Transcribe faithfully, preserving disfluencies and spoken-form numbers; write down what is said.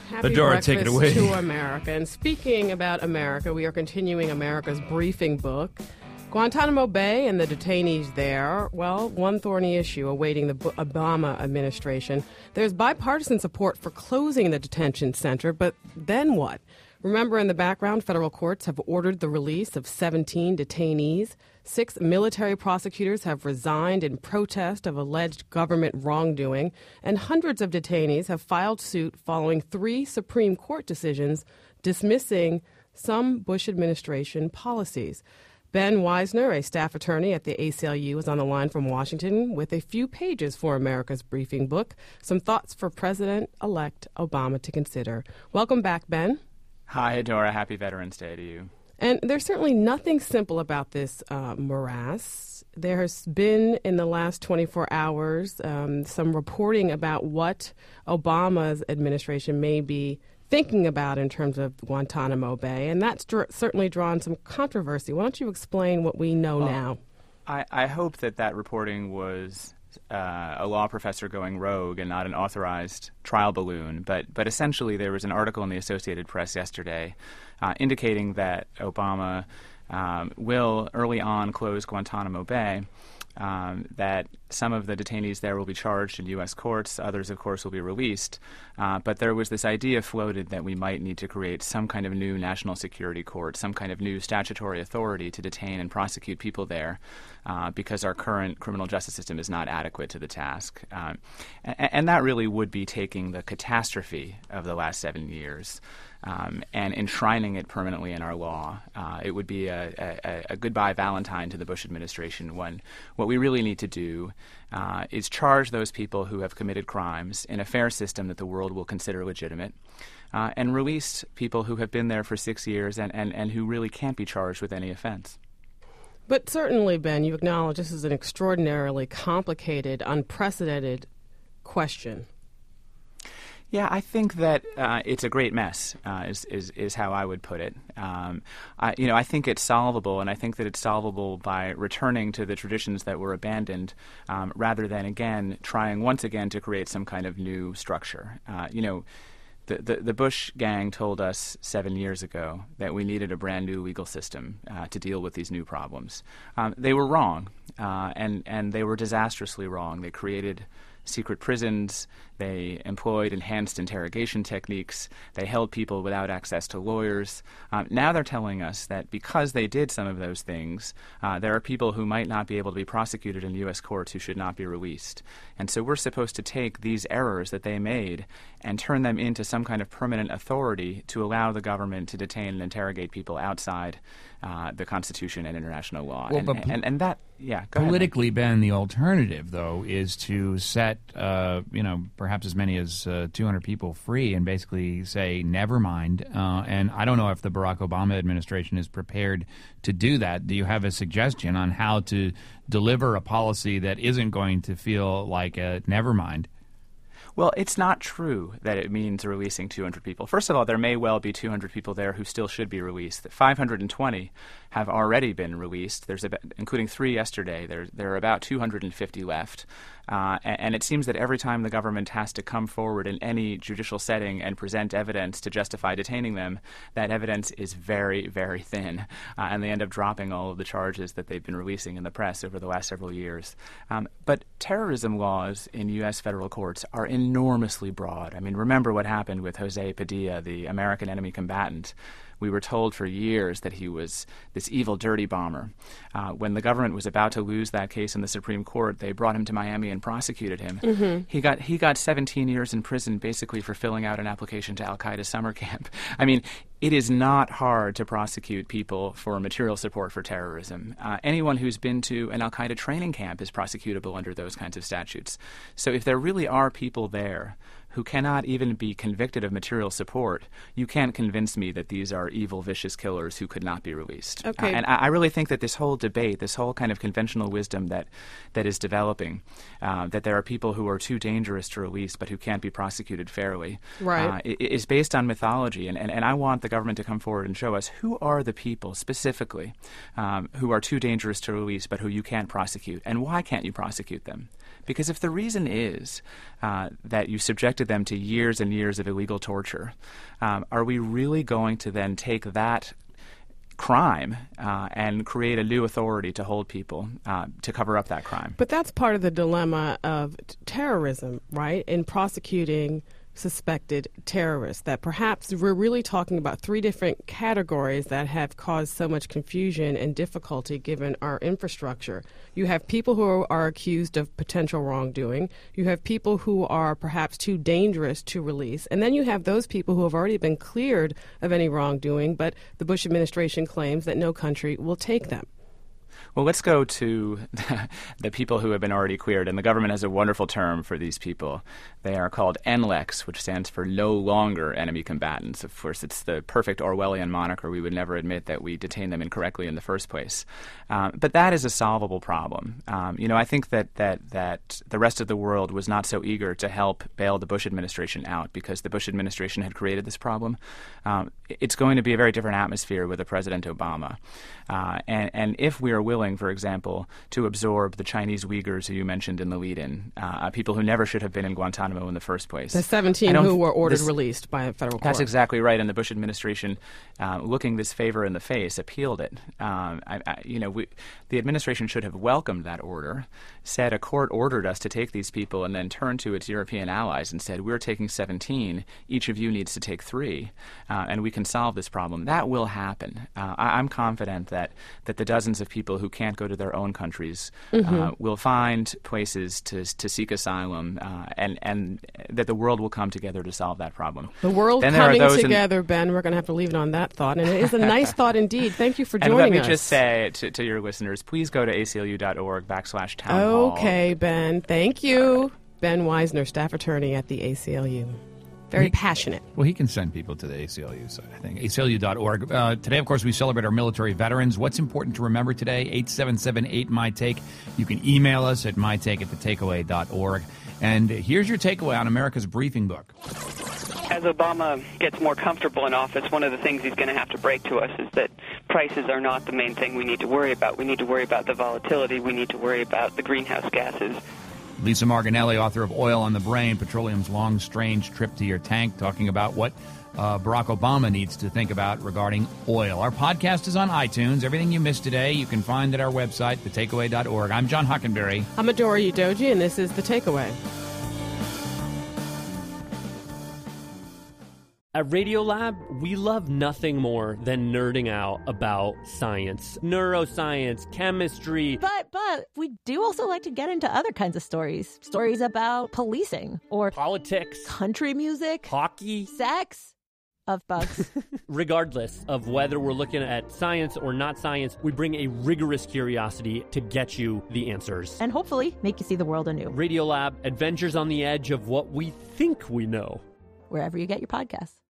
Happy Adora, take it away. To America. And speaking about America, we are continuing America's briefing book. Guantanamo Bay and the detainees there, well, one thorny issue awaiting the Obama administration. There's bipartisan support for closing the detention center, but then what? Remember, in the background, federal courts have ordered the release of seventeen detainees. Six military prosecutors have resigned in protest of alleged government wrongdoing, and hundreds of detainees have filed suit following three Supreme Court decisions dismissing some Bush administration policies. Ben Weisner, a staff attorney at the A C L U, is on the line from Washington with a few pages for America's briefing book, some thoughts for President-elect Obama to consider. Welcome back, Ben. Hi, Adora. Happy Veterans Day to you. And there's certainly nothing simple about this uh, morass. There has been, in the last twenty-four hours, um, some reporting about what Obama's administration may be thinking about in terms of Guantanamo Bay, and that's dr- certainly drawn some controversy. Why don't you explain what we know well, now? I, I hope that that reporting was uh, a law professor going rogue and not an authorized trial balloon. But, but essentially, there was an article in the Associated Press yesterday uh, indicating that Obama um, will early on close Guantanamo Bay. Um, that some of the detainees there will be charged in U S courts. Others, of course, will be released. Uh, but there was this idea floated that we might need to create some kind of new national security court, some kind of new statutory authority to detain and prosecute people there uh, because our current criminal justice system is not adequate to the task. Um, and, and that really would be taking the catastrophe of the last seven years Um, and enshrining it permanently in our law. Uh, it would be a, a, a goodbye Valentine to the Bush administration when what we really need to do uh, is charge those people who have committed crimes in a fair system that the world will consider legitimate uh, and release people who have been there for six years and, and, and who really can't be charged with any offense. But certainly, Ben, you acknowledge this is an extraordinarily complicated, unprecedented question. Yeah, I think that uh, it's a great mess, uh, is, is is how I would put it. Um, I, you know, I think it's solvable, and I think that it's solvable by returning to the traditions that were abandoned, um, rather than again trying once again to create some kind of new structure. Uh, you know, the, the the Bush gang told us seven years ago that we needed a brand new legal system uh, to deal with these new problems. Um, they were wrong, uh, and and they were disastrously wrong. They created secret prisons, they employed enhanced interrogation techniques, they held people without access to lawyers. Um, now they're telling us that because they did some of those things, uh, there are people who might not be able to be prosecuted in U S courts who should not be released. And so we're supposed to take these errors that they made and turn them into some kind of permanent authority to allow the government to detain and interrogate people outside uh, the Constitution and international law. Well, and, but and, and that, yeah, go politically, ahead. Ben, the alternative, though, is to set, uh, you know, perhaps as many as uh, two hundred people free and basically say, never mind. Uh, and I don't know if the Barack Obama administration is prepared to do that. Do you have a suggestion on how to deliver a policy that isn't going to feel like a never mind? Well, it's not true that it means releasing two hundred people. First of all, there may well be two hundred people there who still should be released. five hundred twenty have already been released. There's about, including three yesterday. There, there are about two hundred fifty left. Uh, and, and it seems that every time the government has to come forward in any judicial setting and present evidence to justify detaining them, that evidence is very, very thin. Uh, and they end up dropping all of the charges that they've been releasing in the press over the last several years. Um, but terrorism laws in U S federal courts are enormously broad. I mean, remember what happened with Jose Padilla, the American enemy combatant. We were told for years that he was this evil, dirty bomber. Uh, when the government was about to lose that case in the Supreme Court, they brought him to Miami and prosecuted him. Mm-hmm. He got he got seventeen years in prison basically for filling out an application to Al-Qaeda summer camp. I mean, it is not hard to prosecute people for material support for terrorism. Uh, anyone who's been to an Al-Qaeda training camp is prosecutable under those kinds of statutes. So if there really are people there who cannot even be convicted of material support, you can't convince me that these are evil, vicious killers who could not be released. Okay. Uh, and I, I really think that this whole debate, this whole kind of conventional wisdom that that is developing, uh, that there are people who are too dangerous to release but who can't be prosecuted fairly, right. uh, is based on mythology. And, and, and I want the government to come forward and show us who are the people specifically um, who are too dangerous to release but who you can't prosecute, and why can't you prosecute them? Because if the reason is uh, that you subjected subjected them to years and years of illegal torture. Um, are we really going to then take that crime uh, and create a new authority to hold people uh, to cover up that crime? But that's part of the dilemma of t- terrorism, right? In prosecuting suspected terrorists, that perhaps we're really talking about three different categories that have caused so much confusion and difficulty given our infrastructure. You have people who are accused of potential wrongdoing. You have people who are perhaps too dangerous to release. And then you have those people who have already been cleared of any wrongdoing, but the Bush administration claims that no country will take them. Well, let's go to the people who have been already cleared, and the government has a wonderful term for these people. They are called N L E Cs, which stands for no longer enemy combatants. Of course, it's the perfect Orwellian moniker. We would never admit that we detained them incorrectly in the first place. Um, but that is a solvable problem. Um, you know, I think that, that, that the rest of the world was not so eager to help bail the Bush administration out because the Bush administration had created this problem. Um, it's going to be a very different atmosphere with a President Obama. Uh, and, and if we are willing, for example, to absorb the Chinese Uyghurs who you mentioned in the lead-in, uh, people who never should have been in Guantanamo in the first place. The seventeen who were ordered this, released by a federal court. That's exactly right. And the Bush administration, uh, looking this favor in the face, appealed it. Um, I, I, you know, we, the administration should have welcomed that order, said a court ordered us to take these people, and then turned to its European allies and said, we're taking seventeen. Each of you needs to take three, uh, and we can solve this problem. That will happen. Uh, I, I'm confident that, that the dozens of people who can't go to their own countries mm-hmm. uh, will find places to to seek asylum, uh, and and that the world will come together to solve that problem. The world then coming together, in... Ben. We're going to have to leave it on that thought, and it is a nice thought indeed. Thank you for joining us. And let me us. just say to, to your listeners, please go to A C L U dot org backslash town hall. hall. Okay, Ben. Thank you, Ben Weisner, staff attorney at the A C L U. Very he, passionate. Well, he can send people to the A C L U site, I think. A C L U dot org. Uh, today, of course, we celebrate our military veterans. What's important to remember today? eight seven seven eight M Y Take. You can email us at my take at the takeaway dot org. And here's your takeaway on America's Briefing Book. As Obama gets more comfortable in office, one of the things he's going to have to break to us is that prices are not the main thing we need to worry about. We need to worry about the volatility. We need to worry about the greenhouse gases. Lisa Marginelli, author of Oil on the Brain, Petroleum's Long, Strange Trip to Your Tank, talking about what uh, Barack Obama needs to think about regarding oil. Our podcast is on iTunes. Everything you missed today, you can find at our website, the takeaway dot org. I'm John Hockenberry. I'm Adora Udoji, and this is The Takeaway. At Radiolab, we love nothing more than nerding out about science, neuroscience, chemistry. But, but, we do also like to get into other kinds of stories. Stories about policing or politics, country music, hockey, sex, of bugs. Regardless of whether we're looking at science or not science, we bring a rigorous curiosity to get you the answers. And hopefully make you see the world anew. Radiolab, adventures on the edge of what we think we know. Wherever you get your podcasts.